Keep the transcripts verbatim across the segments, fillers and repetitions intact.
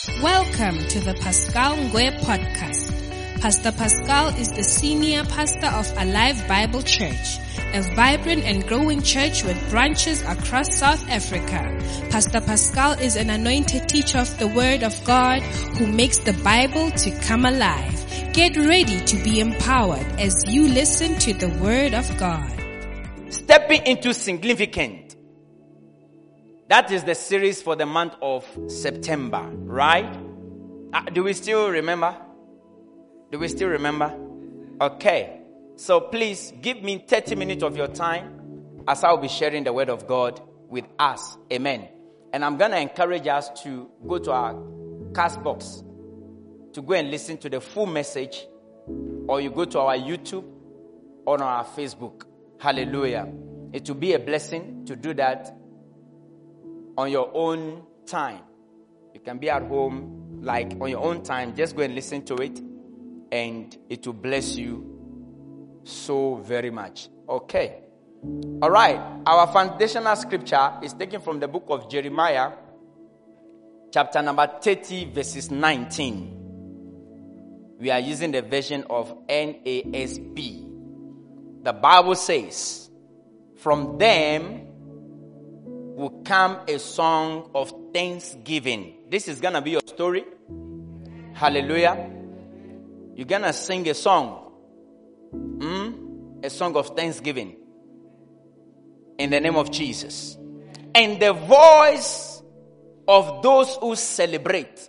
Welcome to the Pascal Ngwe podcast. Pastor Pascal is the senior pastor of Alive Bible Church, a vibrant and growing church with branches across South Africa. Pastor Pascal is an anointed teacher of the Word of God who makes the Bible to come alive. Get ready to be empowered as you listen to the Word of God. Stepping into significant. That is the series for the month of September, right? Uh, do we still remember? Do we still remember? Okay. So please give me thirty minutes of your time as I'll be sharing the word of God with us. Amen. And I'm going to encourage us to go to our cast box to go and listen to the full message, or you go to our YouTube or on our Facebook. Hallelujah. It will be a blessing to do that on your own time. You can be at home, like on your own time. Just go and listen to it, and it will bless you so very much. Okay. All right. Our foundational scripture is taken from the book of Jeremiah, chapter number thirty, verses nineteen. We are using the version of N A S B. The Bible says, "From them will come a song of thanksgiving." This is going to be your story. Hallelujah. You're going to sing a song. Mm? A song of thanksgiving. In the name of Jesus. And the voice of those who celebrate.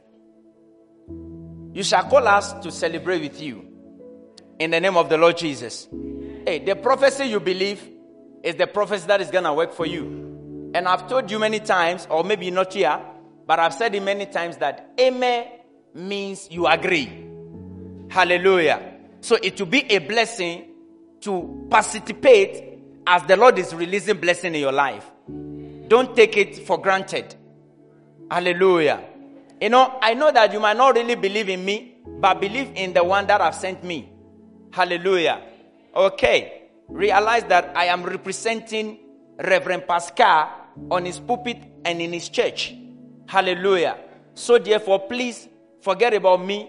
You shall call us to celebrate with you. In the name of the Lord Jesus. Hey, the prophecy you believe is the prophecy that is going to work for you. And I've told you many times, or maybe not here, but I've said it many times that amen means you agree. Hallelujah. So it will be a blessing to participate as the Lord is releasing blessing in your life. Don't take it for granted. Hallelujah. You know, I know that you might not really believe in me, but believe in the one that have sent me. Hallelujah. Okay. Realize that I am representing Reverend Pascal on his pulpit and in his church. Hallelujah. So therefore, please forget about me.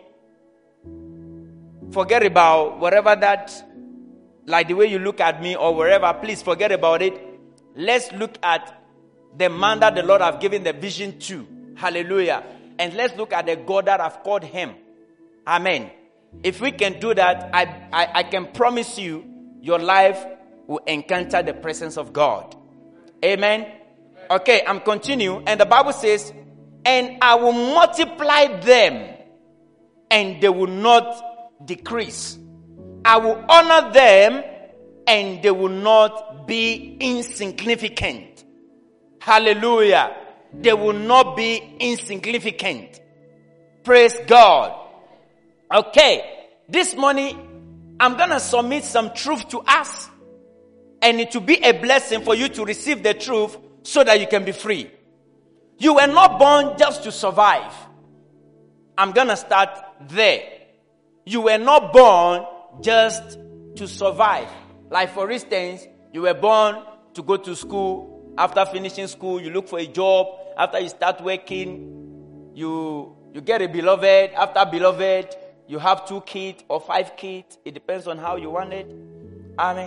Forget about whatever that, like the way you look at me or wherever. Please forget about it. Let's look at the man that the Lord have given the vision to. Hallelujah. And let's look at the God that have called him. Amen. If we can do that, I, I, I can promise you, your life will encounter the presence of God. Amen. Okay, I'm continuing. And the Bible says, "And I will multiply them, and they will not decrease. I will honor them, and they will not be insignificant." Hallelujah. They will not be insignificant. Praise God. Okay, this morning, I'm going to submit some truth to us. And it will be a blessing for you to receive the truth so that you can be free. You were not born just to survive. I'm going to start there. You were not born just to survive. Like for instance, you were born to go to school. After finishing school, you look for a job. After you start working, you, you get a beloved. After beloved, you have two kids or five kids. It depends on how you want it. Amen.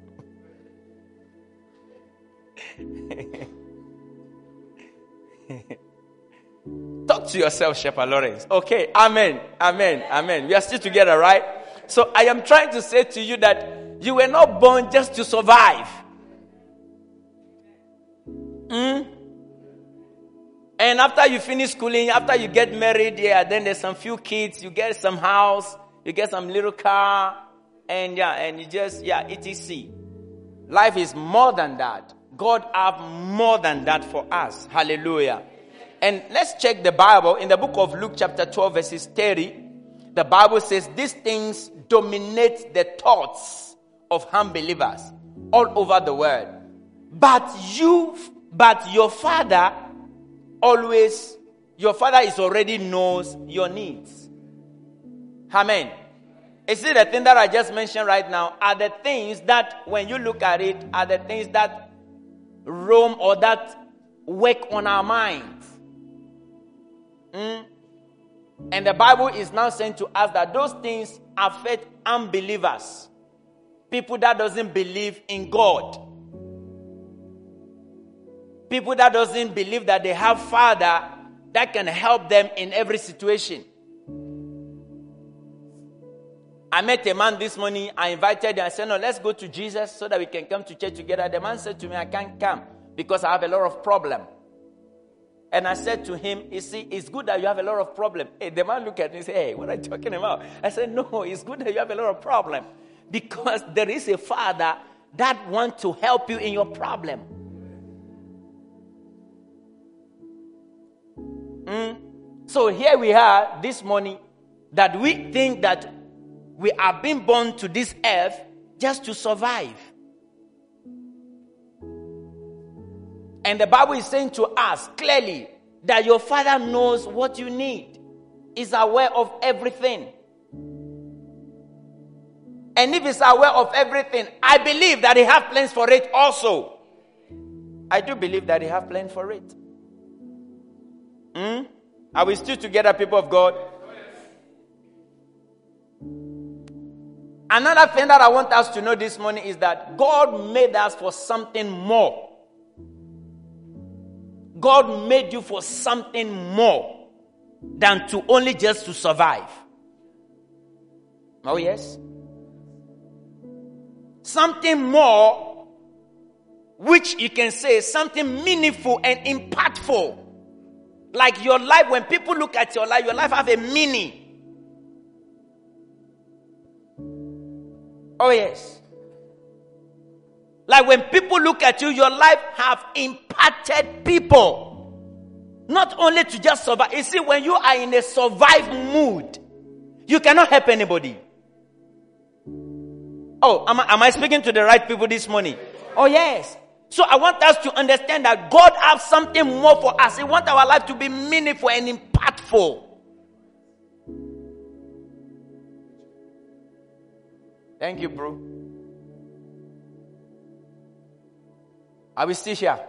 Talk to yourself, Shepherd Lawrence. Okay, amen, amen, amen. We are still together, right? So I am trying to say to you that you were not born just to survive. Mm? And after you finish schooling, after you get married, yeah, then there's some few kids, you get some house, you get some little car, and yeah, and you just, yeah, et cetera. Life is more than that. God have more than that for us. Hallelujah. And let's check the Bible. In the book of Luke chapter twelve verses thirty, the Bible says these things dominate the thoughts of unbelievers all over the world. But you, but your Father always, your Father is already knows your needs. Amen. You see, the thing that I just mentioned right now are the things that, when you look at it, are the things that roam or that work on our minds. Mm? And the Bible is now saying to us that those things affect unbelievers. People that doesn't believe in God. People that doesn't believe that they have Father that can help them in every situation. I met a man this morning. I invited him. I said, no, let's go to Jesus so that we can come to church together. The man said to me, I can't come because I have a lot of problem. And I said to him, you see, it's good that you have a lot of problem. Hey, the man looked at me and said, hey, what are you talking about? I said, no, it's good that you have a lot of problem. Because there is a Father that wants to help you in your problem. Mm. So here we are this morning that we think that we are being born to this earth just to survive. And the Bible is saying to us clearly that your Father knows what you need. Is aware of everything. And if he's aware of everything, I believe that he has plans for it also. I do believe that he has plans for it. Hmm? Are we still together, people of God? Another thing that I want us to know this morning is that God made us for something more. God made you for something more than to only just to survive. Oh yes? Something more, which you can say is something meaningful and impactful. Like your life, when people look at your life, your life have a meaning. Oh yes. Like when people look at you, your life have impacted people. Not only to just survive. You see, when you are in a survive mood, you cannot help anybody. Oh, am I, am I speaking to the right people this morning? Oh yes. So I want us to understand that God has something more for us. He wants our life to be meaningful and impactful. Thank you, bro. Are we still here?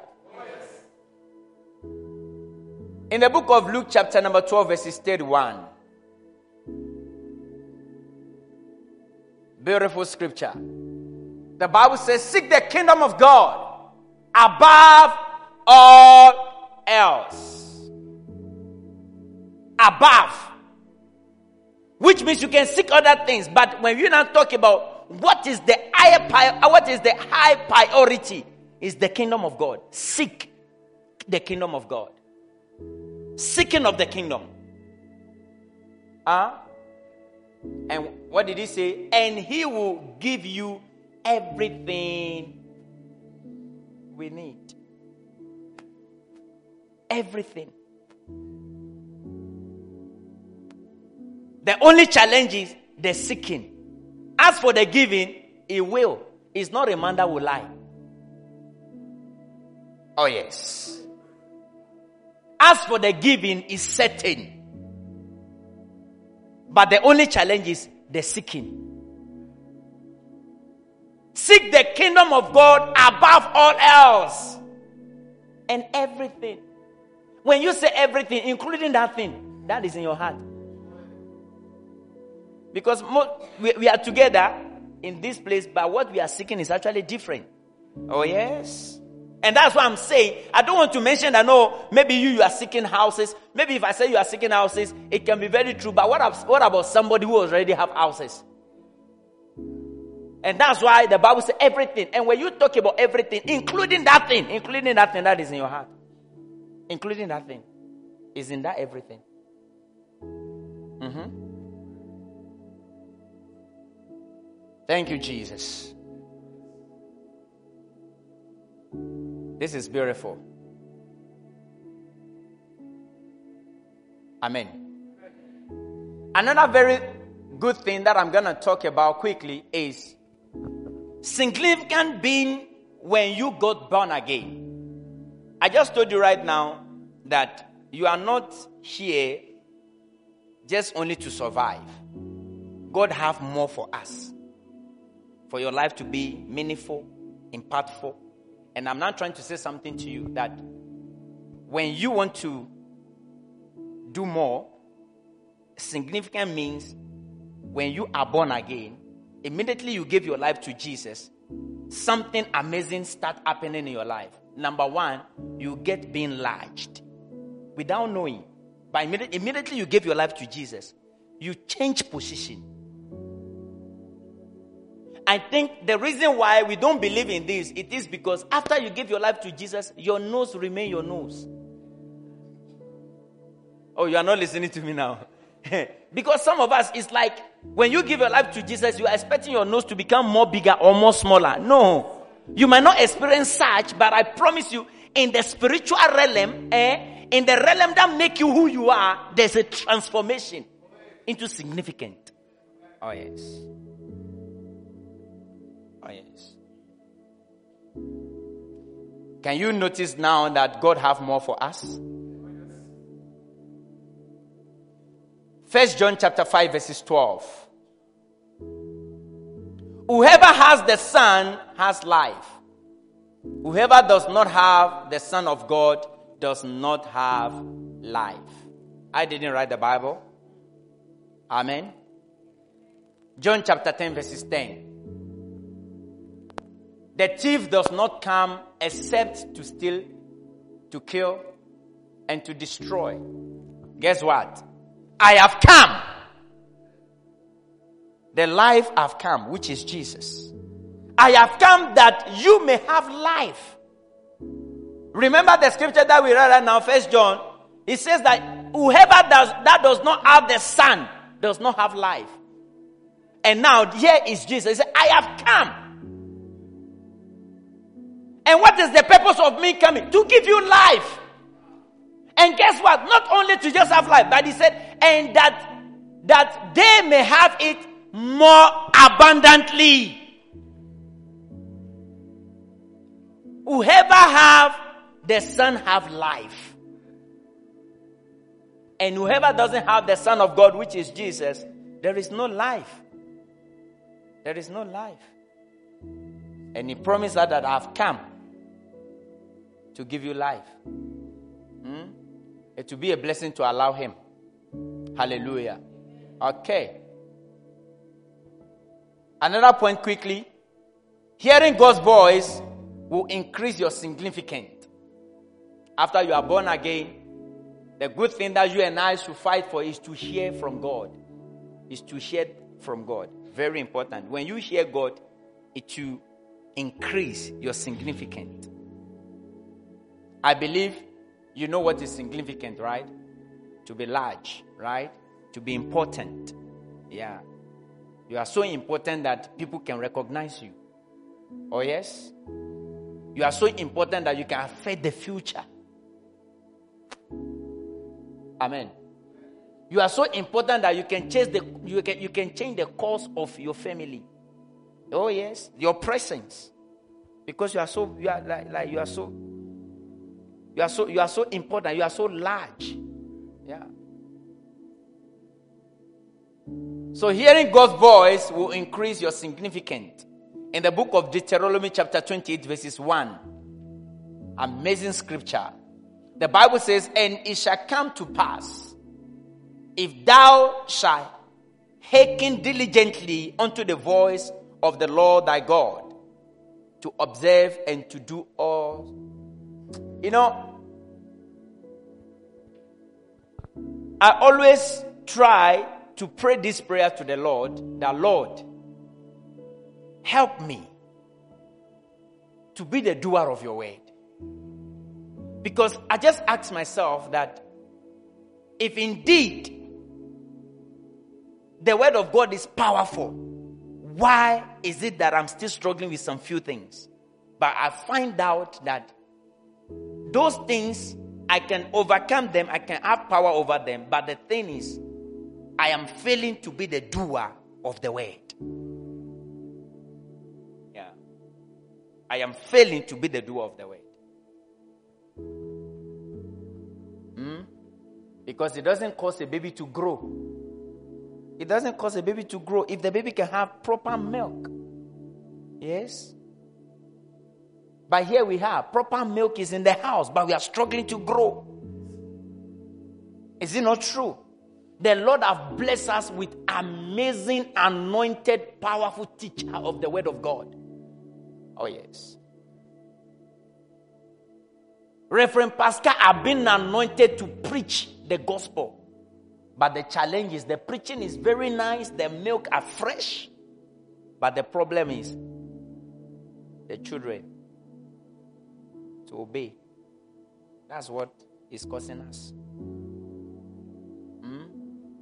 In the book of Luke, chapter number twelve, verses thirty-one. Beautiful scripture. The Bible says, seek the kingdom of God above all else. Above. Which means you can seek other things, but when you now talk about what is the higher, what is the high priority, is the kingdom of God. Seek the kingdom of God. Seeking of the kingdom. Ah, uh, and what did he say? And he will give you everything we need. Everything. The only challenge is the seeking. As for the giving, it will. It's not a man that will lie. Oh yes. As for the giving, is certain. But the only challenge is the seeking. Seek the kingdom of God above all else. And everything. When you say everything, including that thing, that is in your heart. Because we, we are together in this place, but what we are seeking is actually different. Oh yes. And that's what I'm saying. I don't want to mention that, no, maybe you, you are seeking houses. Maybe if I say you are seeking houses, it can be very true. But what, what about somebody who already have houses? And that's why the Bible says everything. And when you talk about everything, including that thing, including that thing that is in your heart, including that thing, is in that everything. Mm-hmm. Thank you, Jesus. This is beautiful. Amen. Another very good thing that I'm going to talk about quickly is significant being when you got born again. I just told you right now that you are not here just only to survive. God have more for us. For your life to be meaningful, impactful. And I'm not trying to say something to you that when you want to do more, significant means when you are born again, immediately you give your life to Jesus, something amazing start happening in your life. Number one, you get being enlarged without knowing. But immediately, immediately you give your life to Jesus, you change position. I think the reason why we don't believe in this, it is because after you give your life to Jesus, your nose remain your nose. Oh, you are not listening to me now. Because some of us, it's like when you give your life to Jesus, you are expecting your nose to become more bigger or more smaller. No. You might not experience such, but I promise you, in the spiritual realm, eh, in the realm that make you who you are, there's a transformation into significant. Oh, yes. Oh, yes. Can you notice now that God have more for us? First John chapter five verses twelve. Whoever has the Son has life. Whoever does not have the Son of God does not have life. I didn't write the Bible. Amen. John chapter ten verses ten. The thief does not come except to steal, to kill, and to destroy. Guess what? I have come. The life I've come, which is Jesus. I have come that you may have life. Remember the scripture that we read right now, First John. It says that whoever does that does not have the Son does not have life. And now here is Jesus. He said, I have come. And what is the purpose of me coming? To give you life. And guess what? Not only to just have life, but he said, and that that they may have it more abundantly. Whoever have the Son have life. And whoever doesn't have the Son of God, which is Jesus, there is no life. There is no life. And he promised that, that I have come to give you life. Hmm? It will be a blessing to allow him. Hallelujah. Okay. Another point quickly. Hearing God's voice will increase your significance. After you are born again, the good thing that you and I should fight for is to hear from God. Is to hear from God. Very important. When you hear God, it will increase your significance. I believe you know what is significant, right? To be large, right? To be important. Yeah. You are so important that people can recognize you. Oh, yes? You are so important that you can affect the future. Amen. You are so important that you can change the you can you can change the course of your family. Oh, yes. Your presence. Because you are so you are like, like you are so You are so you are so important. You are so large. Yeah. So hearing God's voice will increase your significance. In the book of Deuteronomy chapter twenty-eight verses one. Amazing scripture. The Bible says, and it shall come to pass, if thou shalt hearken diligently unto the voice of the Lord thy God, to observe and to do all. You know, I always try to pray this prayer to the Lord, that Lord, help me to be the doer of your word. Because I just ask myself that if indeed the word of God is powerful, why is it that I'm still struggling with some few things? But I find out that those things, I can overcome them, I can have power over them. But the thing is, I am failing to be the doer of the word. Yeah. I am failing to be the doer of the word. Hmm? Because it doesn't cause a baby to grow. It doesn't cause a baby to grow if the baby can have proper milk. Yes? But here we have, proper milk is in the house, but we are struggling to grow. Is it not true? The Lord has blessed us with amazing, anointed, powerful teacher of the word of God. Oh yes. Reverend Pascal have been anointed to preach the gospel. But the challenge is the preaching is very nice, the milk are fresh. But the problem is the children to obey. That's what is causing us. Hmm?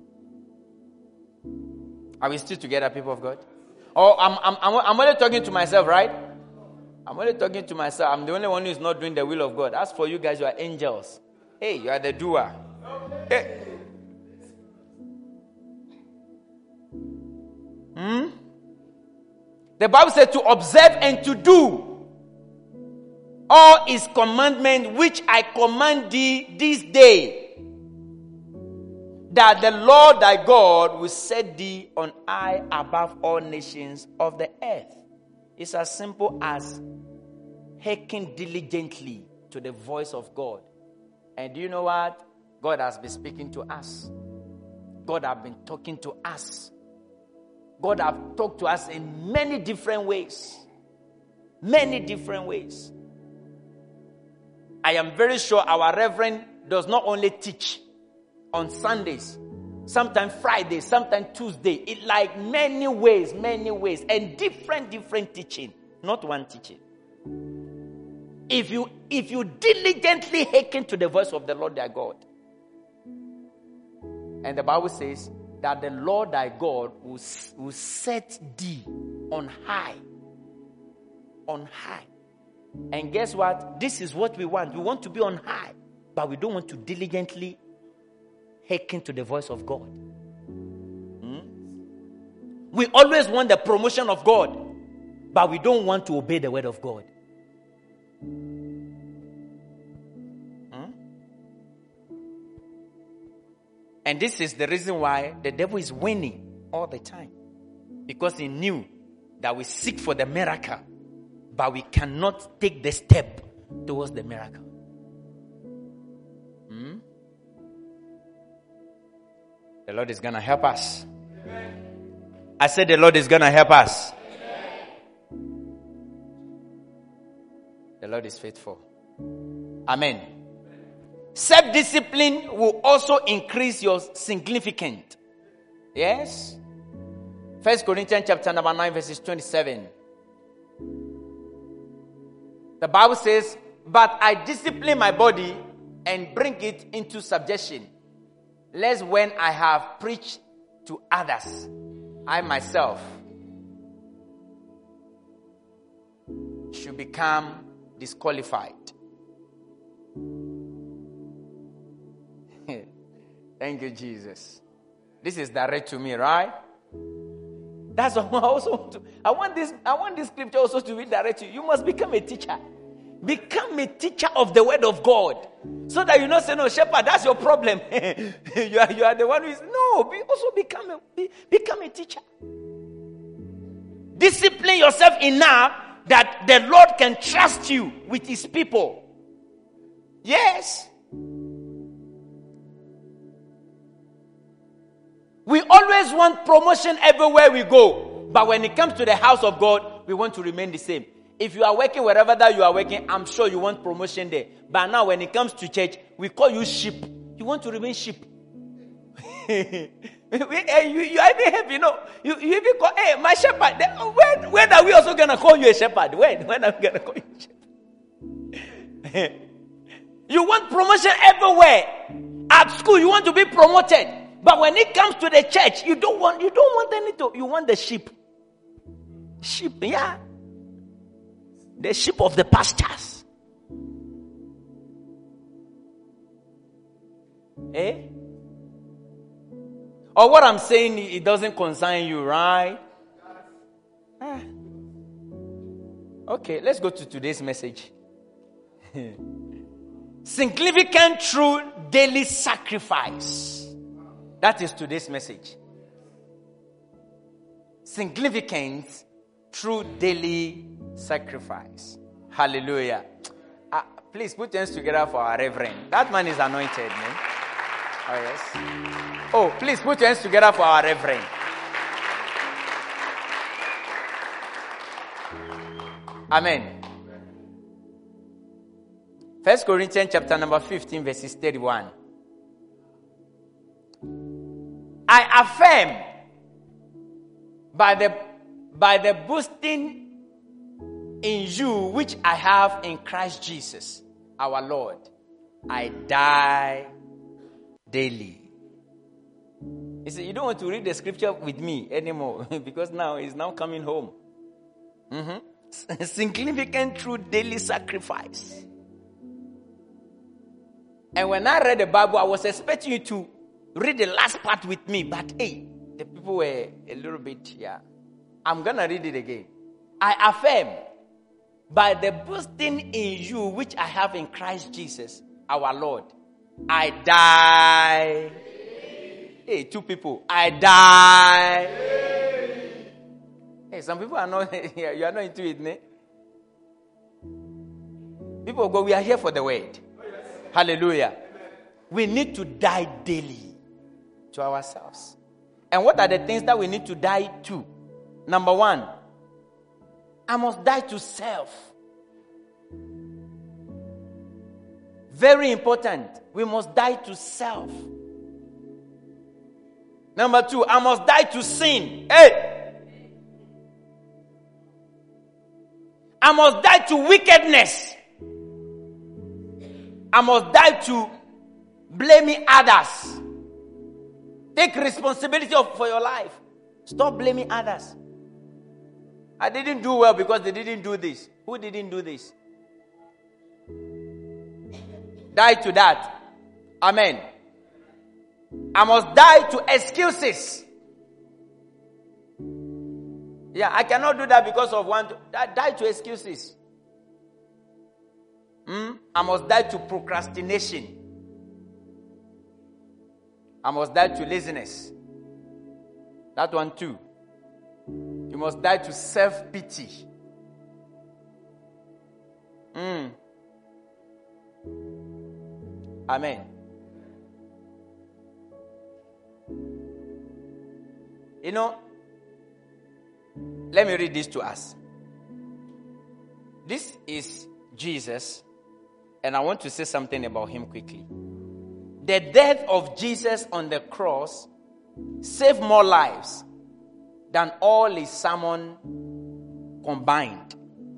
Are we still together, people of God? Oh, I'm, I'm, I'm, I'm only talking to myself, right? I'm only talking to myself. I'm the only one who is not doing the will of God. As for you guys, you are angels. Hey, you are the doer. Hey. Hmm? The Bible said to observe and to do all his commandments which I command thee this day, that the Lord thy God will set thee on high above all nations of the earth. It's as simple as hearkening diligently to the voice of God. And do you know what? God has been speaking to us. God has been talking to us. God has talked to us in many different ways. Many different ways. I am very sure our Reverend does not only teach on Sundays, sometimes Fridays, sometimes Tuesday. It like many ways, many ways, and different, different teaching, not one teaching. If you if you diligently hearken to the voice of the Lord thy God, and the Bible says that the Lord thy God will, will set thee on high, on high. And guess what? This is what we want. We want to be on high, but we don't want to diligently hearken to the voice of God. Hmm? We always want the promotion of God, but we don't want to obey the word of God. Hmm? And this is the reason why the devil is winning all the time. Because he knew that we seek for the miracle, but we cannot take the step towards the miracle. Hmm? The Lord is going to help us. Amen. I said the Lord is going to help us. Amen. The Lord is faithful. Amen. Self-discipline will also increase your significance. Yes? First Corinthians chapter number nine, verses twenty-seven. The Bible says, but I discipline my body and bring it into subjection, lest when I have preached to others, I myself should become disqualified. Thank you, Jesus. This is direct to me, right? That's what I also want to. I want this. I want this scripture also to be direct to you. You must become a teacher. Become a teacher of the word of God, so that you not say, "No, shepherd, that's your problem." you are you are the one who is no. Be, also become a be, become a teacher. Discipline yourself enough that the Lord can trust you with His people. Yes. We always want promotion everywhere we go. But when it comes to the house of God, we want to remain the same. If you are working wherever that you are working, I'm sure you want promotion there. But now when it comes to church, we call you sheep. You want to remain sheep. you, you are even happy, you know. You, you even call, hey, my shepherd. When, when are we also going to call you a shepherd? When? When are we going to call you a shepherd? You want promotion everywhere. At school, you want to be promoted. But when it comes to the church, you don't want you don't want any to you want the sheep. Sheep, yeah. The sheep of the pastures. Eh? Or what I'm saying, it doesn't concern you, right? Ah. Okay, let's go to today's message. Significant through daily sacrifice. That is today's message. Significance through daily sacrifice. Hallelujah. Uh, please put hands together for our Reverend. That man is anointed, man. Oh, yes. Oh, please put your hands together for our Reverend. Amen. First Corinthians chapter number fifteen, verses thirty-one. I affirm by the by the boasting in you which I have in Christ Jesus, our Lord, I die daily. You see, you don't want to read the scripture with me anymore because now he's now coming home. Mm-hmm. Significant true daily sacrifice. And when I read the Bible, I was expecting you to read the last part with me, but hey, the people were a little bit, yeah. I'm going to read it again. I affirm by the boasting in you which I have in Christ Jesus, our Lord, I die. Hey, two people. I die. Hey, some people are not, you are not into it, ne? People go, we are here for the word. Hallelujah. We need to die daily to ourselves. And what are the things that we need to die to? Number one, I must die to self. Very important. We must die to self. Number two, I must die to sin. Hey! I must die to wickedness. I must die to blaming others. Take responsibility of, for your life. Stop blaming others. I didn't do well because they didn't do this. Who didn't do this? Die to that. Amen. I must die to excuses. Yeah, I cannot do that because of one. Die to excuses. Hmm? I must die to procrastination. I must die to laziness. That one too. You must die to self-pity. Mm. Amen. You know, let me read this to us. This is Jesus, and I want to say something about him quickly. The death of Jesus on the cross saved more lives than all his sermon combined.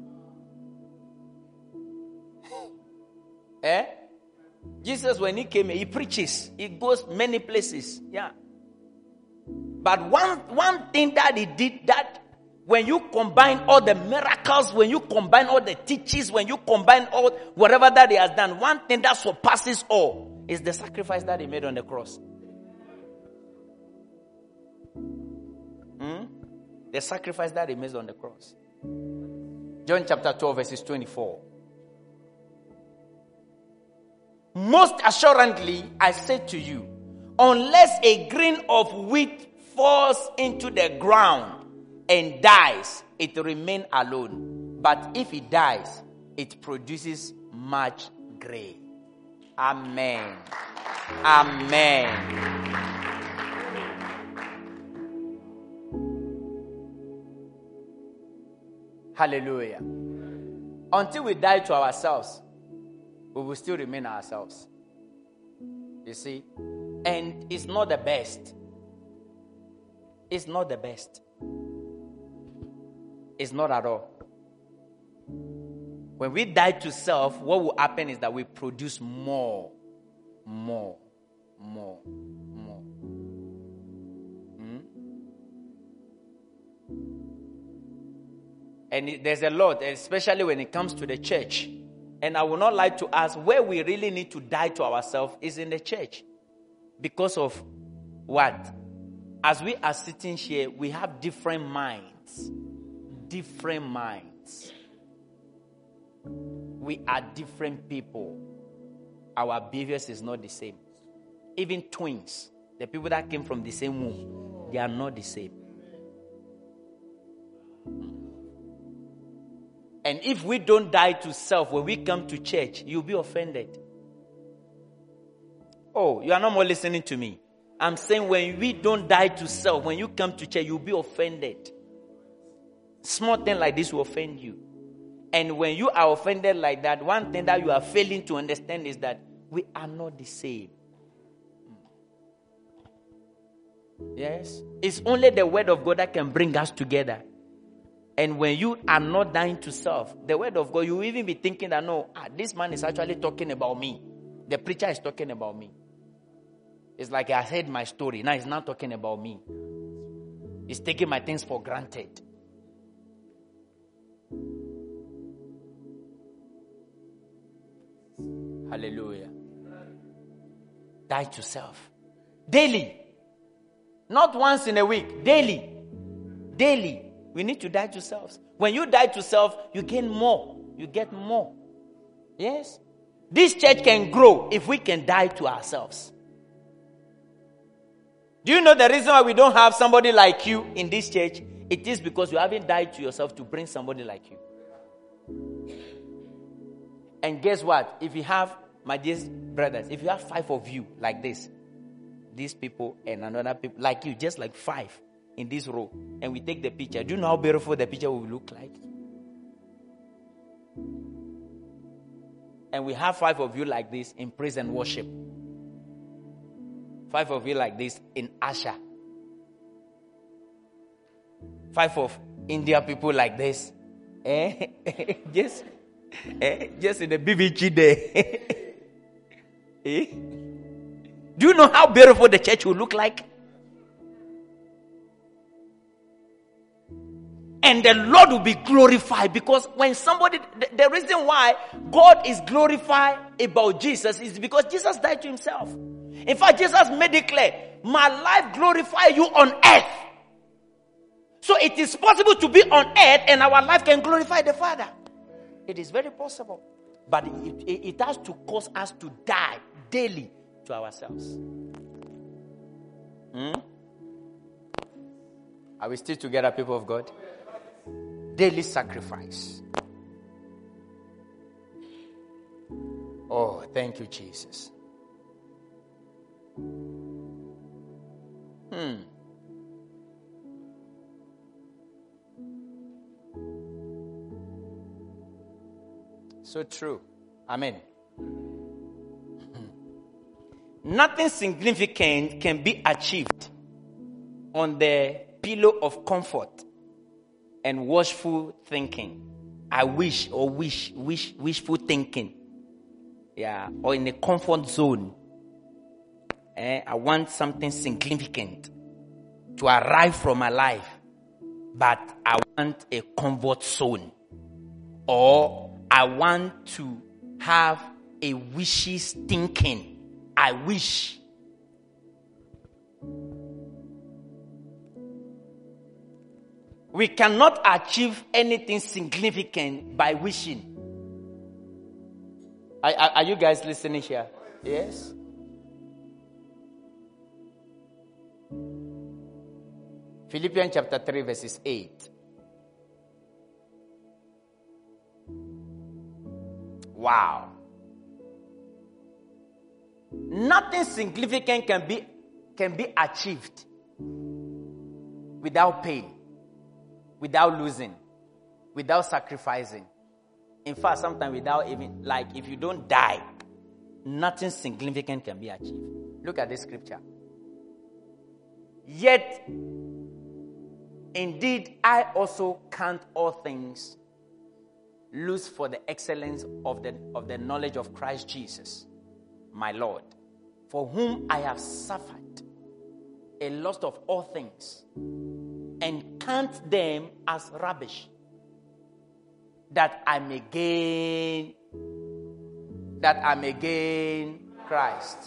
Eh? Jesus, when he came, he preaches. He goes many places. Yeah. But one, one thing that he did, that when you combine all the miracles, when you combine all the teachings, when you combine all whatever that he has done, one thing that surpasses all is the sacrifice that he made on the cross. Hmm? The sacrifice that he made on the cross. John chapter twelve, verses twenty-four. Most assuredly, I say to you, unless a grain of wheat falls into the ground and dies, it remains alone. But if it dies, it produces much grain. Amen. Amen. Hallelujah. Until we die to ourselves, we will still remain ourselves. You see? And it's not the best. It's not the best. It's not at all. When we die to self, what will happen is that we produce more, more, more, more. Hmm? And it, there's a lot, especially when it comes to the church. And I will not lie to us, where we really need to die to ourselves is in the church. Because of what? As we are sitting here, we have different minds. Different minds. We are different people. Our behaviors is not the same. Even twins, the people that came from the same womb, they are not the same. And if we don't die to self when we come to church, you'll be offended. Oh, you are not more listening to me. I'm saying when we don't die to self, when you come to church, you'll be offended. Small thing like this will offend you. And when you are offended like that, one thing that you are failing to understand is that we are not the same. Yes? It's only the word of God that can bring us together. And when you are not dying to self, the word of God, you will even be thinking that, no, ah, this man is actually talking about me. The preacher is talking about me. It's like I heard my story. Now he's not talking about me. He's taking my things for granted. Hallelujah. Die to self. Daily. Not once in a week. Daily. Daily. We need to die to self. When you die to self, you gain more. You get more. Yes? This church can grow if we can die to ourselves. Do you know the reason why we don't have somebody like you in this church? It is because you haven't died to yourself to bring somebody like you. And guess what? If you have, my dear brothers, if you have five of you like this, these people and another people like you, just like five in this row, and we take the picture, do you know how beautiful the picture will look like? And we have five of you like this in praise and worship. Five of you like this in Asha. Five of India people like this. Eh? just, eh? just in the B B G day. eh? Do you know how beautiful the church will look like? And the Lord will be glorified, because when somebody, the, the reason why God is glorified about Jesus is because Jesus died to himself. In fact, Jesus made it clear, my life glorify you on earth. So it is possible to be on earth and our life can glorify the Father. It is very possible. But it, it, it has to cause us to die daily to ourselves. Hmm? Are we still together, people of God? Daily sacrifice. Oh, thank you, Jesus. Hmm. So true. Amen. Nothing significant can be achieved on the pillow of comfort and wishful thinking. I wish or wish, wish, wishful thinking. Yeah, or in a comfort zone. Eh, I want something significant to arrive from my life, but I want a comfort zone. Or I want to have a wishes thinking. I wish. We cannot achieve anything significant by wishing. Are, are, are you guys listening here? Yes? Philippians chapter three verses eight. Wow. Nothing significant can be can be achieved without pain, without losing, without sacrificing. In fact, sometimes without even, like, if you don't die, nothing significant can be achieved. Look at this scripture. Yet, indeed, I also count all things loose for the excellence of the of the knowledge of Christ Jesus, my Lord, for whom I have suffered a loss of all things, and count them as rubbish, that I may gain, that I may gain Christ.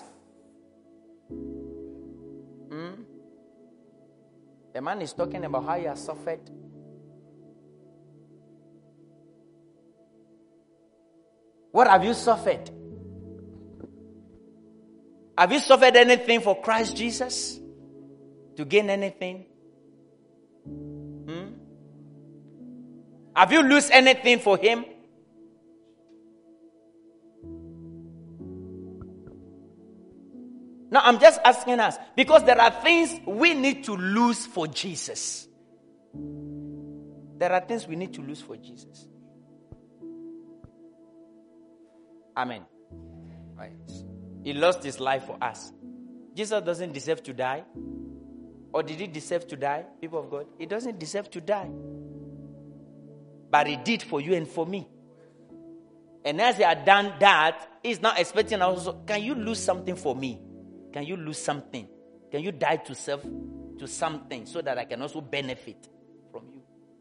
Hmm? The man is talking about how he has suffered. What have you suffered? Have you suffered anything for Christ Jesus? To gain anything? Hmm? Have you lost anything for him? Now, I'm just asking us, because there are things we need to lose for Jesus. There are things we need to lose for Jesus. Amen. Right. He lost his life for us. Jesus doesn't deserve to die. Or did he deserve to die, people of God? He doesn't deserve to die. But he did for you and for me. And as he had done that, he's now expecting also, can you lose something for me? Can you lose something? Can you die to self, to something, so that I can also benefit from you?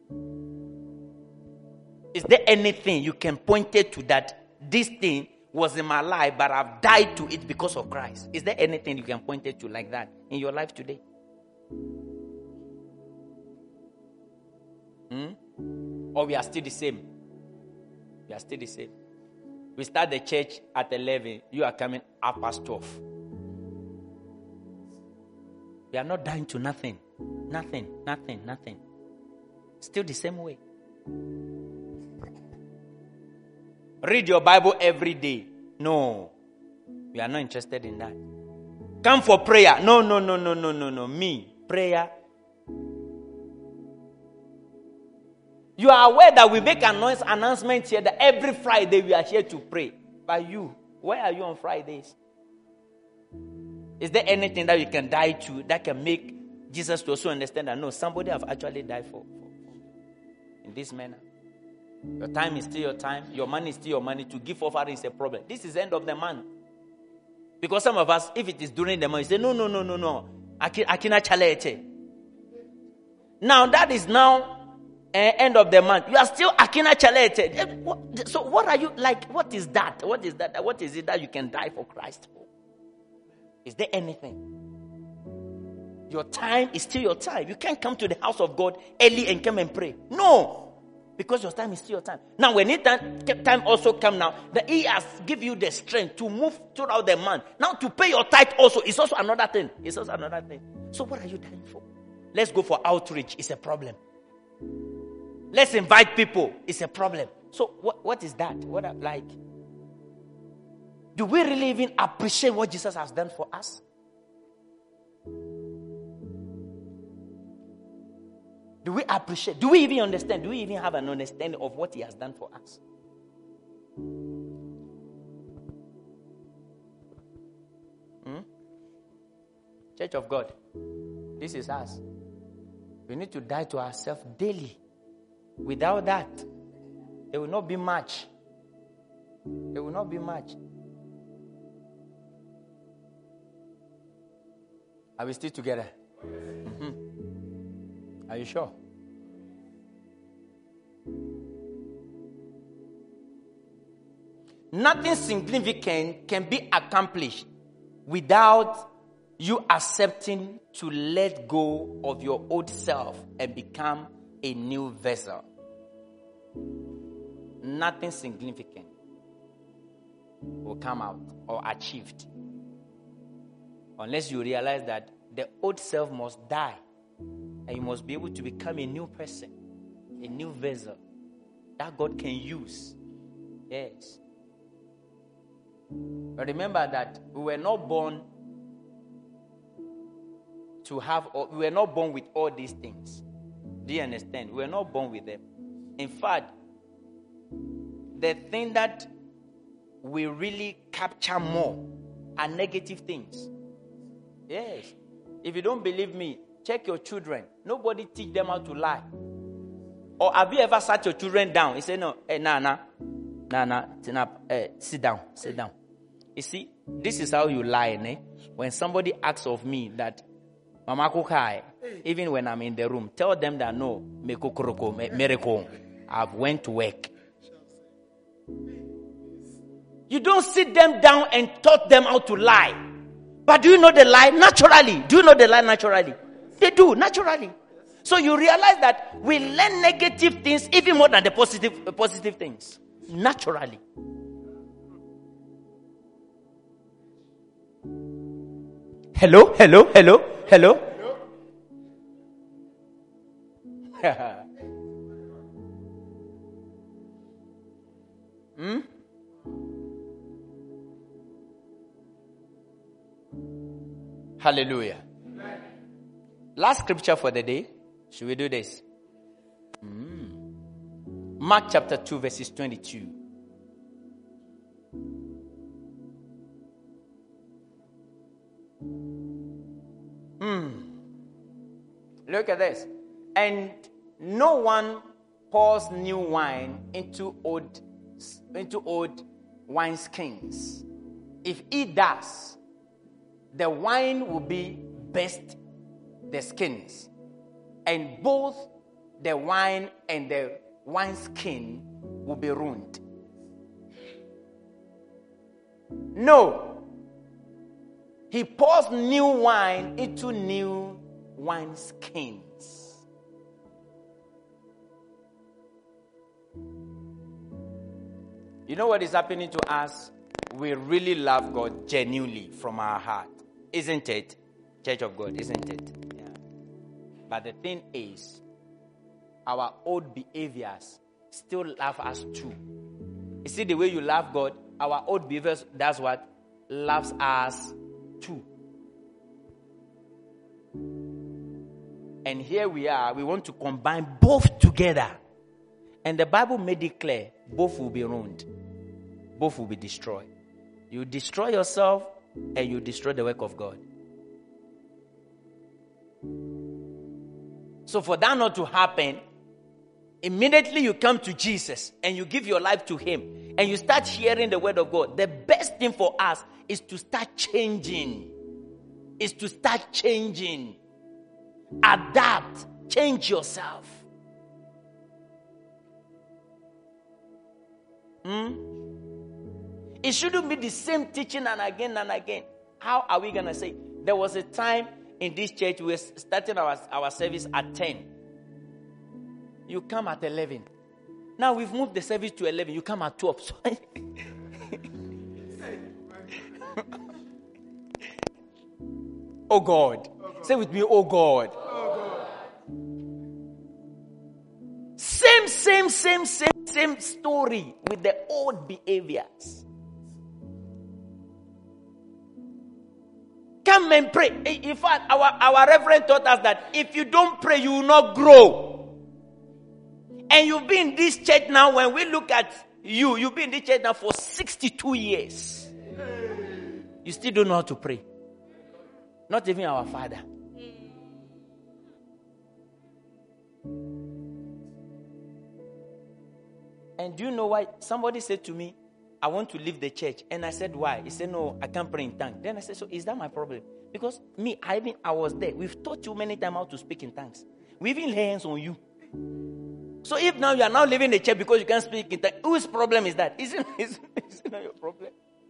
Is there anything you can point it to that this thing was in my life, but I've died to it because of Christ? Is there anything you can point it to like that in your life today? Hmm? Or we are still the same? We are still the same. We start the church at eleven. You are coming half past twelve. We are not dying to nothing. Nothing, nothing, nothing. Still the same way. Read your Bible every day. No. We are not interested in that. Come for prayer. No, no, no, no, no, no, no. Me. Prayer. You are aware that we make an announcement here that every Friday we are here to pray. But you, where are you on Fridays? Is there anything that you can die to that can make Jesus to also understand that no, somebody have actually died for, for, for in this manner? Your time is still your time. Your money is still your money. To give offering is a problem. This is the end of the month. Because some of us, if it is during the month, you say, no, no, no, no, no. I cannot challenge. Now that is now uh, end of the month. You are still akina challenge. So what are you like? What is that? What is that? What is it that you can die for Christ for? Is there anything? Your time is still your time. You can't come to the house of God early and come and pray. No. Because your time is still your time. Now, when it time, time also come now, that He has give you the strength to move throughout the month. Now, to pay your tithe also is also another thing. It's also another thing. So, what are you dying for? Let's go for outreach. It's a problem. Let's invite people. It's a problem. So, what, what is that? What are, like? Do we really even appreciate what Jesus has done for us? Do we appreciate? Do we even understand? Do we even have an understanding of what He has done for us? Hmm? Church of God, this is us. We need to die to ourselves daily. Without that, there will not be much. There will not be much. Are we still together? Mm-hmm. Are you sure? Nothing significant can be accomplished without you accepting to let go of your old self and become a new vessel. Nothing significant will come out or achieved unless you realize that the old self must die. And you must be able to become a new person, a new vessel that God can use. Yes. But remember that we were not born to have, or we were not born with all these things. Do you understand? We were not born with them. In fact, the thing that we really capture more are negative things. Yes. If you don't believe me, check your children. Nobody teach them how to lie. Or have you ever sat your children down? You say, no, hey, nah, nah, nah, nah, nah eh, sit down, sit down. You see, this is how you lie, eh? When somebody asks of me that, Mama Kukai, even when I'm in the room, tell them that no, me kukuroko, me miracle, I've went to work. You don't sit them down and taught them how to lie. But do you know the lie naturally? Do you know the lie naturally? They do, naturally. So you realize that we learn negative things even more than the positive, uh, positive things. Naturally. Hello, hello, hello, hello. Hmm? Hallelujah. Amen. Last scripture for the day. Should we do this? Mm. Mark chapter two, verses twenty-two. Hmm. Look at this. And no one pours new wine into old into old wineskins. If he does, the wine will be burst the skins, and both the wine and the wineskin will be ruined. No, he pours new wine into new wineskins. You know what is happening to us? We really love God genuinely from our heart. Isn't it? Church of God, isn't it? Yeah. But the thing is, our old behaviors still love us too. You see the way you love God, our old behaviors, that's what loves us too. And here we are, we want to combine both together. And the Bible made it clear, both will be ruined. Both will be destroyed. You destroy yourself and you destroy the work of God. So for that not to happen, immediately you come to Jesus and you give your life to Him and you start hearing the word of God. The best thing for us is to start changing. Is to start changing. Adapt. Change yourself. Hmm? It shouldn't be the same teaching and again and again. How are we going to say? There was a time in this church we were starting our, our service at ten. You come at eleven. Now we've moved the service to eleven. You come at twelve. Oh God. Oh God. Say with me, oh God. Oh God. Same, same, same, same, same story with the old behaviors. Come and pray. In fact, our, our reverend taught us that if you don't pray, you will not grow. And you've been in this church now, when we look at you, you've been in this church now for sixty-two years. You still don't know how to pray. Not even our father. And do you know why? Somebody said to me, I want to leave the church. And I said, why? He said, no, I can't pray in tongues. Then I said, so is that my problem? Because me, I even I was there. We've taught you many times how to speak in tongues. We even lay hands on you. So if now you are now leaving the church because you can't speak in tongues, whose problem is that? Isn't, isn't, isn't that your problem?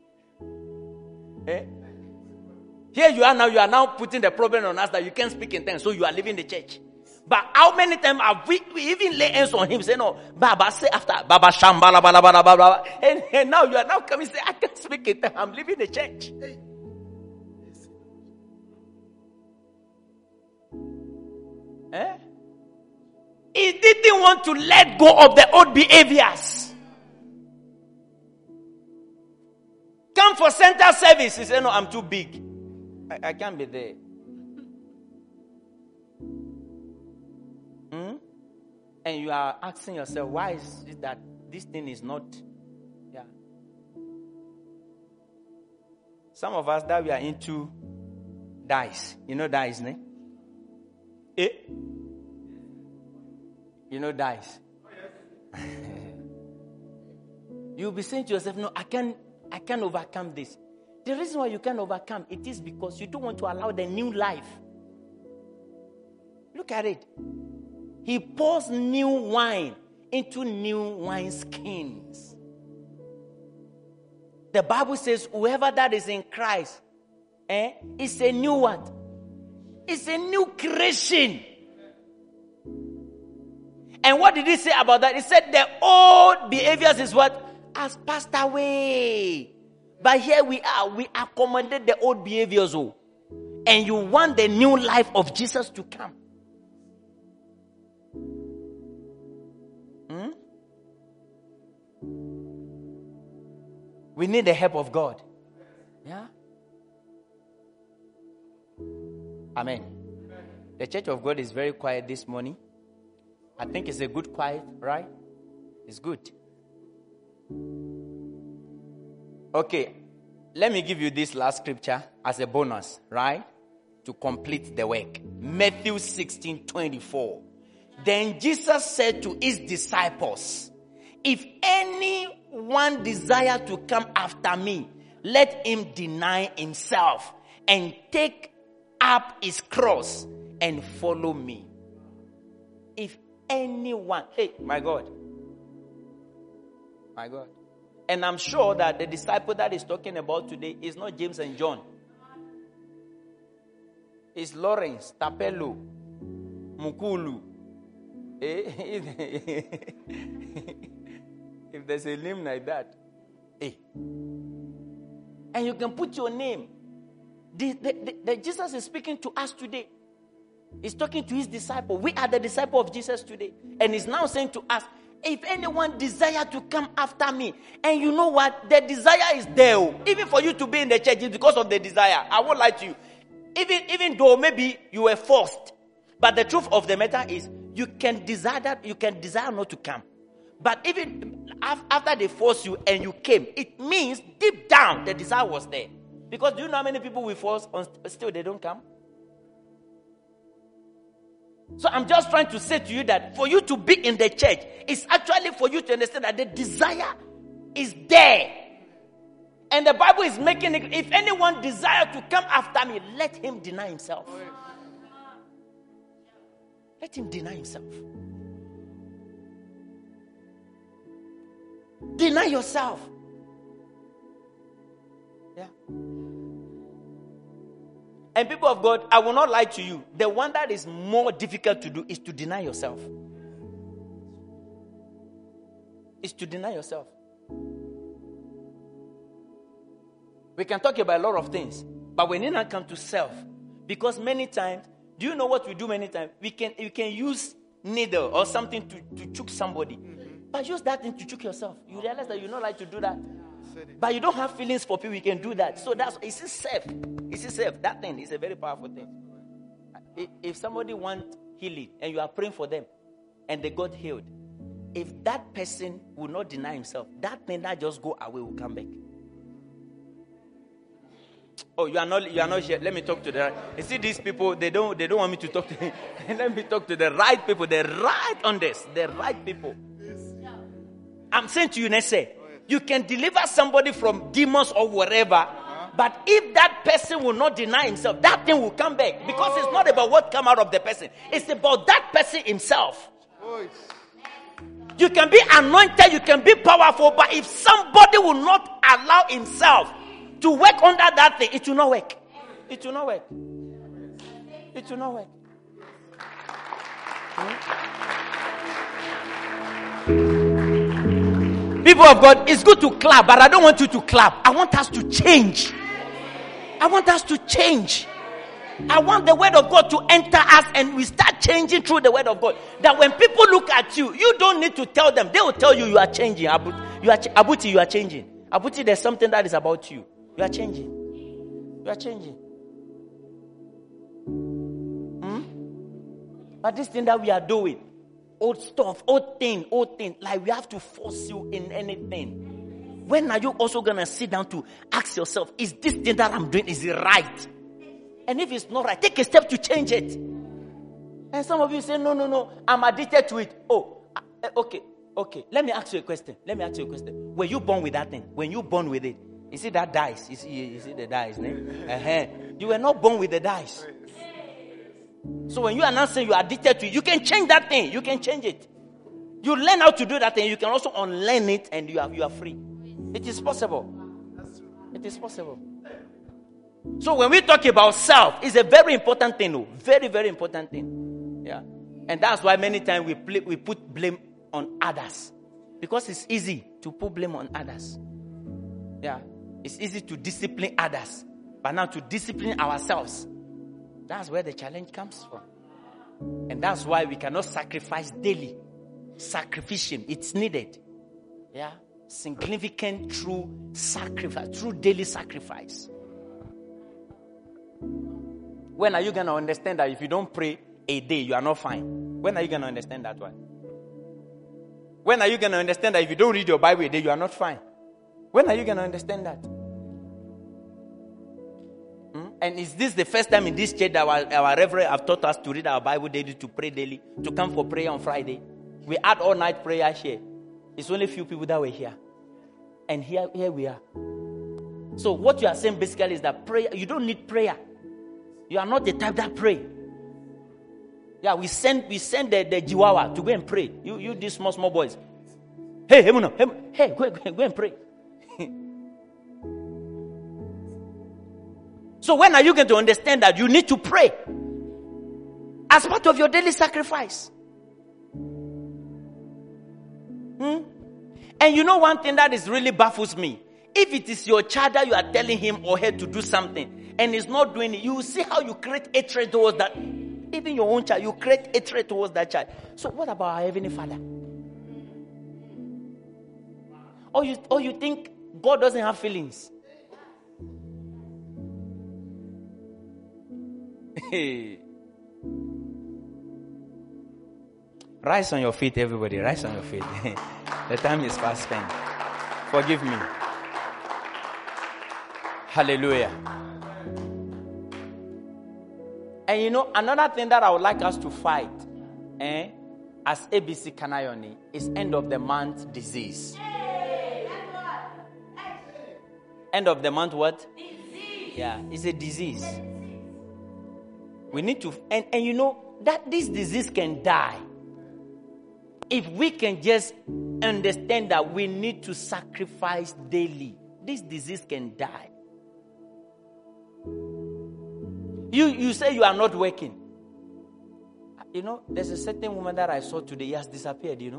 Eh? Here you are now, you are now putting the problem on us that you can't speak in tongues, so you are leaving the church. But how many times have we, we even lay hands on him, say, no, Baba, say after, Baba Shambhala, bala, bala, bala, bala. And, and now you are now coming, say, I can't speak in tongues, I'm leaving the church. Eh? He didn't want to let go of the old behaviors. Come for center service. He said, no, I'm too big. I, I can't be there. Hmm? And you are asking yourself, why is it that this thing is not? Yeah. Some of us that we are into dice. You know dice, ne? Eh? You know dice. You'll be saying to yourself, no, I can't, I can't overcome this. The reason why you can't overcome it is because you don't want to allow the new life. Look at it. He pours new wine into new wineskins. The Bible says, whoever that is in Christ, eh, is a new what? It's a new creation. And what did he say about that? He said the old behaviors is what? Has passed away. But here we are. We accommodate the old behaviors. Oh. And you want the new life of Jesus to come. Hmm? We need the help of God. Yeah? Amen. The Church of God is very quiet this morning. I think it's a good quiet, right? It's good. Okay, let me give you this last scripture as a bonus, right? To complete the work. Matthew sixteen twenty-four. Then Jesus said to his disciples, if anyone desire to come after me, let him deny himself and take up his cross and follow me. If anyone, hey, my God, my God. And I'm sure that the disciple that is talking about today is not James and John. It's Lawrence, Tapelo, Mukulu. Eh? If there's a name like that. Eh. And you can put your name. The, the, the, the Jesus is speaking to us today. He's talking to his disciple. We are the disciple of Jesus today. And he's now saying to us, if anyone desire to come after me, and you know what? The desire is there. Even for you to be in the church, it's because of the desire. I won't lie to you. Even, even though maybe you were forced. But the truth of the matter is, you can desire that, you can desire not to come. But even after they force you and you came, it means deep down the desire was there. Because do you know how many people we force on still they don't come? So I'm just trying to say to you that for you to be in the church, it's actually for you to understand that the desire is there. And the Bible is making it, if anyone desire to come after me, let him deny himself. Let him deny himself. Deny yourself. Yeah. And people of God, I will not lie to you. The one that is more difficult to do is to deny yourself. Is to deny yourself. We can talk about a lot of things, but we need not come to self. Because many times, do you know what we do many times? We can, we can use needle or something to, to choke somebody. Mm-hmm. But use that thing to choke yourself. You realize that you don't like to do that. But you don't have feelings for people, you can do that. So that's, it's self. It's self. That thing is a very powerful thing. If somebody wants healing and you are praying for them and they got healed, if that person will not deny himself, that thing that just go away will come back. Oh, you are not you are not here. Let me talk to the right. You see these people, they don't they don't want me to talk to them. Let me talk to the right people, the right on this, the right people. I'm saying to you, Nesse, you can deliver somebody from demons or whatever, but if that person will not deny himself, that thing will come back. Because it's not about what come out of the person. It's about that person himself. You can be anointed, you can be powerful, but if somebody will not allow himself to work under that thing, it will not work. It will not work. It will not work. Hmm? People of God, it's good to clap, but I don't want you to clap. I want us to change. I want us to change. I want the word of God to enter us and we start changing through the word of God. That when people look at you, you don't need to tell them. They will tell you you are changing. Abuti, you are, Abuti, you are changing. Abuti, there's something that is about you. You are changing. You are changing. Hmm? But this thing that we are doing, old stuff, old thing, old thing, like we have to force you in anything. When are you also going to sit down to ask yourself, is this thing that I'm doing, is it right? And if it's not right, take a step to change it. And some of you say, no, no, no, I'm addicted to it. Oh, okay, okay. Let me ask you a question. Let me ask you a question. Were you born with that thing? When you born with it, you see that dice? You see, you see the dice, ne? Uh-huh. You were not born with the dice. So when you are not saying you are addicted to it, you can change that thing. You can change it. You learn how to do that thing. You can also unlearn it and you are, you are free. It is possible. It is possible. So when we talk about self, it's a very important thing. No? Very, very important thing. Yeah. And that's why many times we, play, we put blame on others. Because it's easy to put blame on others. Yeah. It's easy to discipline others. But now to discipline ourselves, that's where the challenge comes from. And that's why we cannot sacrifice daily. Sacrificium, it's needed. Yeah. Significant true sacrifice, true daily sacrifice. When are you going to understand that if you don't pray a day, you are not fine? When are you going to understand that one? When are you going to understand that if you don't read your Bible a day, you are not fine? When are you going to understand that? Hmm? And is this the first time in this church that our, our reverend have taught us to read our Bible daily, to pray daily, to come for prayer on Friday? We had all night prayer here. It's only a few people that were here. And here, here we are. So what you are saying basically is that prayer, you don't need prayer. You are not the type that pray. Yeah, we send we send the, the Jiwawa to go and pray. You you these small small boys. Hey, hey, no, hey, hey, go, go, go and pray. So when are you going to understand that you need to pray as part of your daily sacrifice? Hmm? And you know one thing that is really baffles me. If it is your child that you are telling him or her to do something and he's not doing it, you will see how you create hatred towards that. Even your own child, you create hatred towards that child. So what about our Heavenly Father? Or you, or you think God doesn't have feelings? Rise on your feet, everybody. Rise on your feet. The time is fast spent. Forgive me. Hallelujah. And you know, another thing that I would like us to fight, eh, as A B C Kanayoni, is end of the month disease. End of the month what? Disease. Yeah, it's a disease. We need to, and, and you know, that this disease can die. If we can just understand that we need to sacrifice daily, this disease can die. You you say you are not working. You know, there's a certain woman that I saw today. He has disappeared, you know.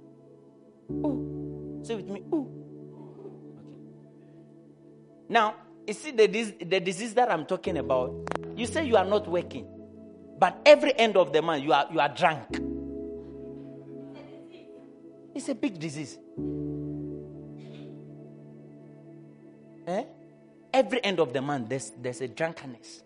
Ooh. Say with me, ooh. Okay. Now, you see the, the disease that I'm talking about. You say you are not working. But every end of the month, you are you are drunk. It's a big disease. Eh? Every end of the month, there's, there's a drunkenness.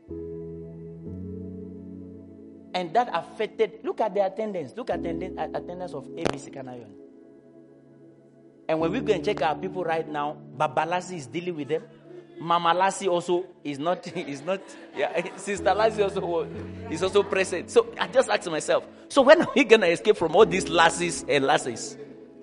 And that affected, look at the attendance. Look at the attendance of A B C Kanayon. And when we go and check our people right now, Baba Lassie is dealing with them. Mama Lassie also is not, is not, yeah, Sister Lassie also is also present. So I just asked myself, so when are we going to escape from all these Lassies and Lassies?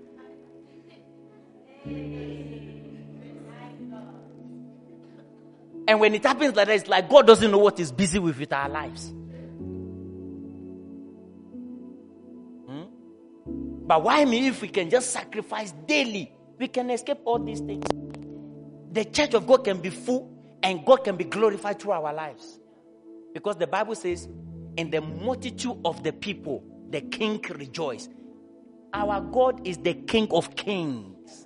And when it happens like that, it's like God doesn't know what He's busy with with our lives. Hmm? But why me? If we can just sacrifice daily, we can escape all these things. The church of God can be full and God can be glorified through our lives. Because the Bible says, in the multitude of the people, the king rejoiced. Our God is the King of kings.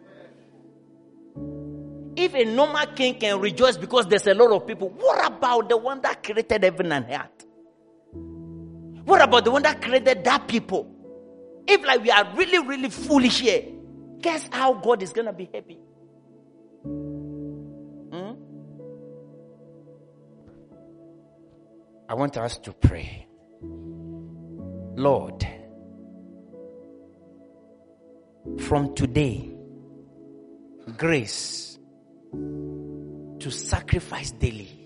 If a normal king can rejoice because there's a lot of people, what about the one that created heaven and earth? What about the one that created that people? If like we are really, really foolish here, guess how God is going to be happy? Hmm? I want us to pray. Lord, from today, grace to sacrifice daily.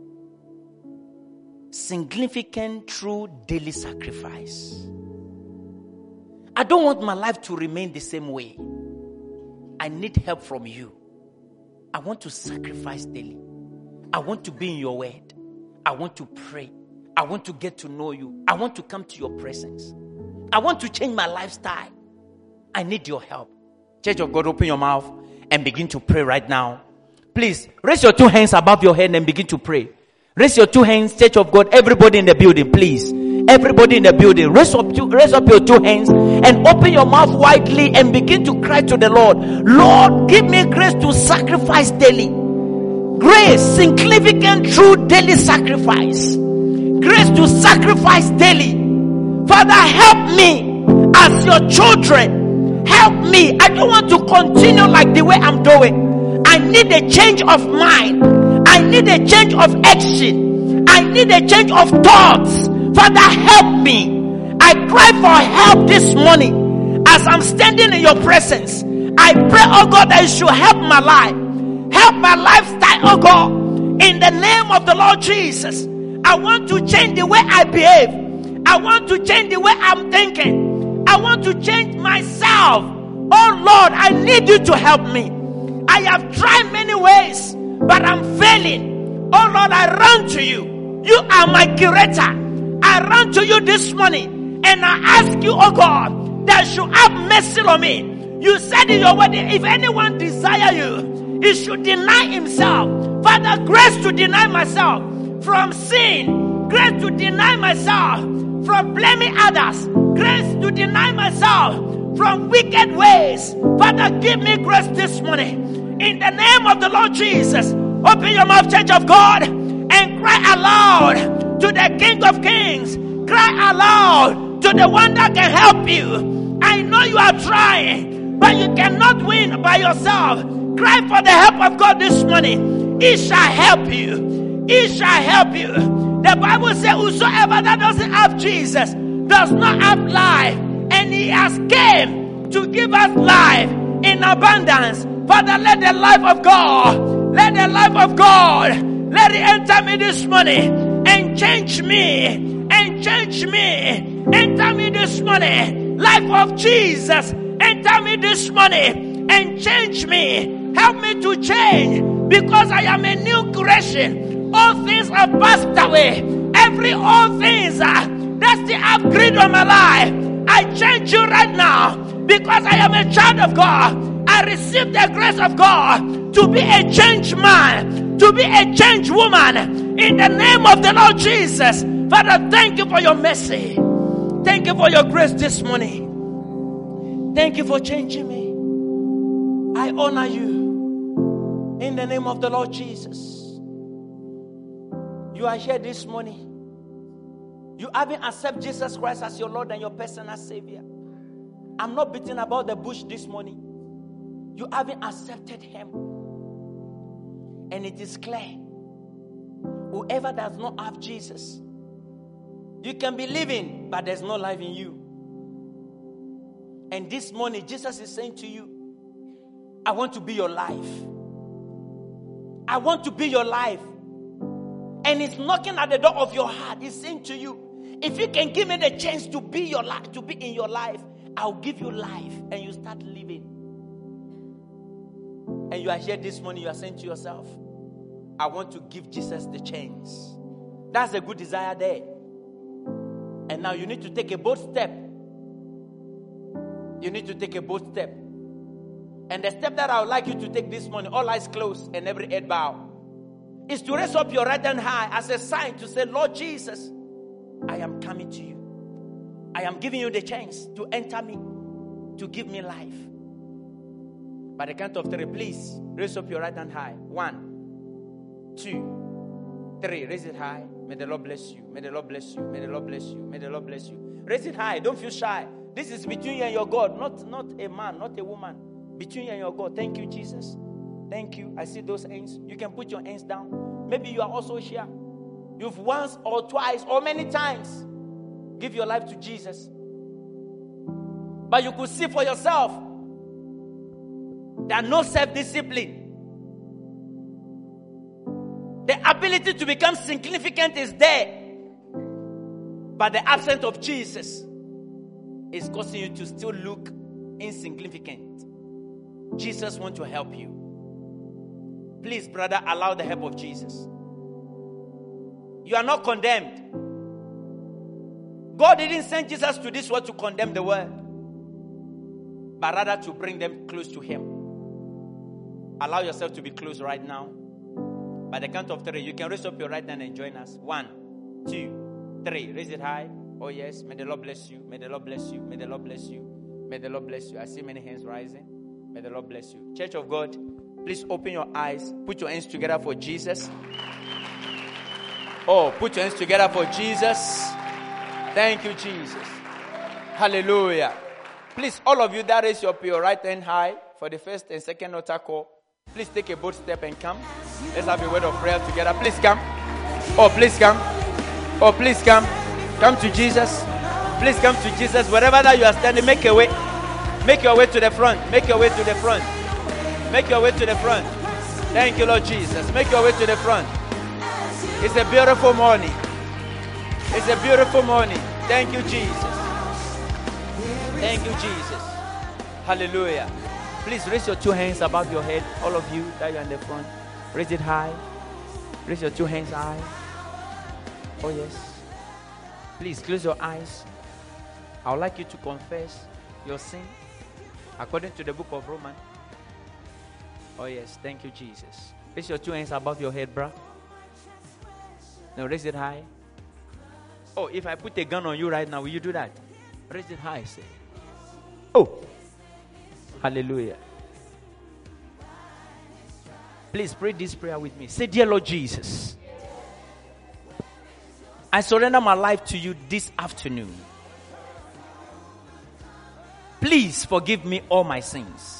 Significant, true daily sacrifice. I don't want my life to remain the same way. I need help from you. I want to sacrifice daily. I want to be in your word. I want to pray. I want to get to know you. I want to come to your presence. I want to change my lifestyle. I need your help. Church of God, open your mouth and begin to pray right now. Please, raise your two hands above your head and begin to pray. Raise your two hands, Church of God, everybody in the building, please. Everybody in the building, raise up, two, raise up your two hands and open your mouth widely and begin to cry to the Lord. Lord, give me grace to sacrifice daily. Grace, significant, true daily sacrifice. Grace to sacrifice daily. Father, help me as your children. Help me. I don't want to continue like the way I'm doing. I need a change of mind. I need a change of action. I need need a change of thoughts. Father, help me. I cry for help this morning as I'm standing in your presence. I pray, oh God, that you should help my life. Help my lifestyle, oh God, in the name of the Lord Jesus. I want to change the way I behave. I want to change the way I'm thinking. I want to change myself. Oh Lord, I need you to help me. I have tried many ways, but I'm failing. Oh Lord, I run to you. You are my curator. I run to you this morning and I ask you, oh God, that you have mercy on me. You said in your word, if anyone desire you, he should deny himself. Father, grace to deny myself from sin, grace to deny myself from blaming others, grace to deny myself from wicked ways. Father, give me grace this morning. In the name of the Lord Jesus, open your mouth, church of God, and cry aloud to the King of Kings. Cry aloud to the one that can help you. I know you are trying, but you cannot win by yourself. Cry for the help of God this morning. He shall help you. He shall help you. The Bible says, whosoever that doesn't have Jesus does not have life. And he has came to give us life in abundance. Father, let the life of God, let the life of God, let it enter me this morning and change me, and change me. Enter me this morning. Life of Jesus, enter me this morning and change me. Help me to change, because I am a new creation. All things are passed away. Every old things uh, that still have greed on my life, I change you right now, because I am a child of God. I receive the grace of God to be a changed man, to be a changed woman, in the name of the Lord Jesus. Father, thank you for your mercy. Thank you for your grace this morning. Thank you for changing me. I honor you in the name of the Lord Jesus. You are here this morning. You haven't accepted Jesus Christ as your Lord and your personal Savior. I'm not beating about the bush this morning. You haven't accepted Him. And it is clear. Whoever does not have Jesus, you can be living, but there's no life in you. And this morning, Jesus is saying to you, I want to be your life. I want to be your life. And He's knocking at the door of your heart. He's saying to you, if you can give me the chance to be your life, to be in your life, I'll give you life, and you start living. And you are here this morning, you are saying to yourself, I want to give Jesus the chance. That's a good desire there. And now you need to take a bold step. You need to take a bold step. And the step that I would like you to take this morning, all eyes closed and every head bowed, is to raise up your right hand high as a sign to say, Lord Jesus, I am coming to you. I am giving you the chance to enter me, to give me life. By the count of three, please raise up your right hand high. One, two, three. Raise it high. May the Lord bless you. May the Lord bless you. May the Lord bless you. May the Lord bless you. Raise it high. Don't feel shy. This is between you and your God, not, not a man, not a woman. Between you and your God. Thank you, Jesus. Thank you. I see those hands. You can put your hands down. Maybe you are also here. You've once or twice or many times give your life to Jesus. But you could see for yourself that no self-discipline. The ability to become significant is there. But the absence of Jesus is causing you to still look insignificant. Jesus wants to help you. Please, brother, allow the help of Jesus. You are not condemned. God didn't send Jesus to this world to condemn the world, but rather to bring them close to Him. Allow yourself to be close right now. By the count of three, you can raise up your right hand and join us. One, two, three. Raise it high. Oh yes. May the Lord bless you. May the Lord bless you. May the Lord bless you. May the Lord bless you. I see many hands rising. May the Lord bless you. Church of God, please open your eyes. Put your hands together for Jesus. Oh, put your hands together for Jesus. Thank you, Jesus. Hallelujah. Please, all of you that raise up your right hand high for the first and second altar call, please take a bold step and come. Let's have a word of prayer together. Please come. Oh, please come. Oh, please come. Come to Jesus. Please come to Jesus. Wherever that you are standing, make your way. Make your way to the front. Make your way to the front. Make your way to the front. Thank you, Lord Jesus. Make your way to the front. It's a beautiful morning. It's a beautiful morning. Thank you, Jesus. Thank you, Jesus. Hallelujah. Please raise your two hands above your head. All of you that you're in the front. Raise it high. Raise your two hands high. Oh, yes. Please close your eyes. I would like you to confess your sin according to the book of Romans. Oh, yes. Thank you, Jesus. Raise your two hands above your head, bruh. Now raise it high. Oh, if I put a gun on you right now, will you do that? Raise it high, say. Oh. Hallelujah. Please pray this prayer with me. Say, dear Lord Jesus, I surrender my life to you this afternoon. Please forgive me all my sins.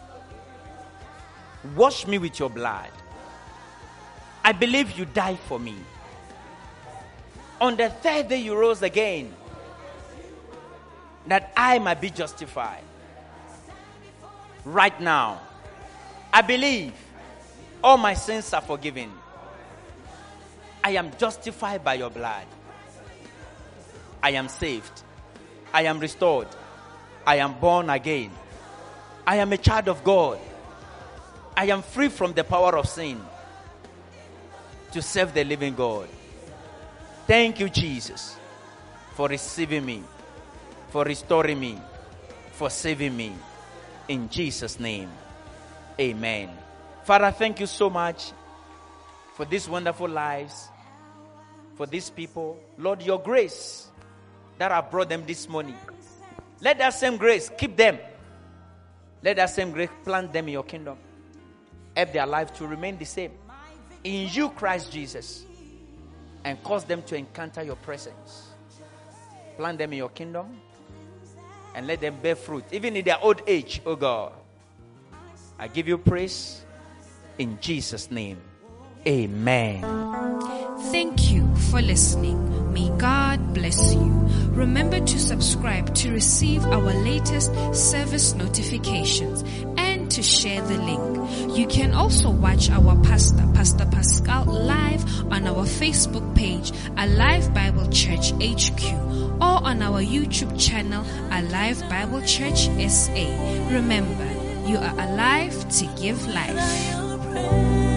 Wash me with your blood. I believe you died for me. On the third day you rose again, that I might be justified. Right now, I believe all my sins are forgiven. I am justified by your blood. I am saved. I am restored. I am born again. I am a child of God. I am free from the power of sin to serve the living God. Thank you, Jesus, for receiving me, for restoring me, for saving me. In Jesus' name, amen. Father, thank you so much for these wonderful lives, for these people. Lord, your grace that I brought them this morning, let that same grace keep them. Let that same grace plant them in your kingdom. Help their life to remain the same in you, Christ Jesus, and cause them to encounter your presence. Plant them in your kingdom and let them bear fruit, even in their old age, oh God. I give you praise in Jesus' name. Amen. Thank you for listening. May God bless you. Remember to subscribe to receive our latest service notifications and to share the link. You can also watch our pastor, Pastor Pascal, live on our Facebook page, Alive Bible Church H Q, or on our YouTube channel, Alive Bible Church S A. Remember, you are alive to give life.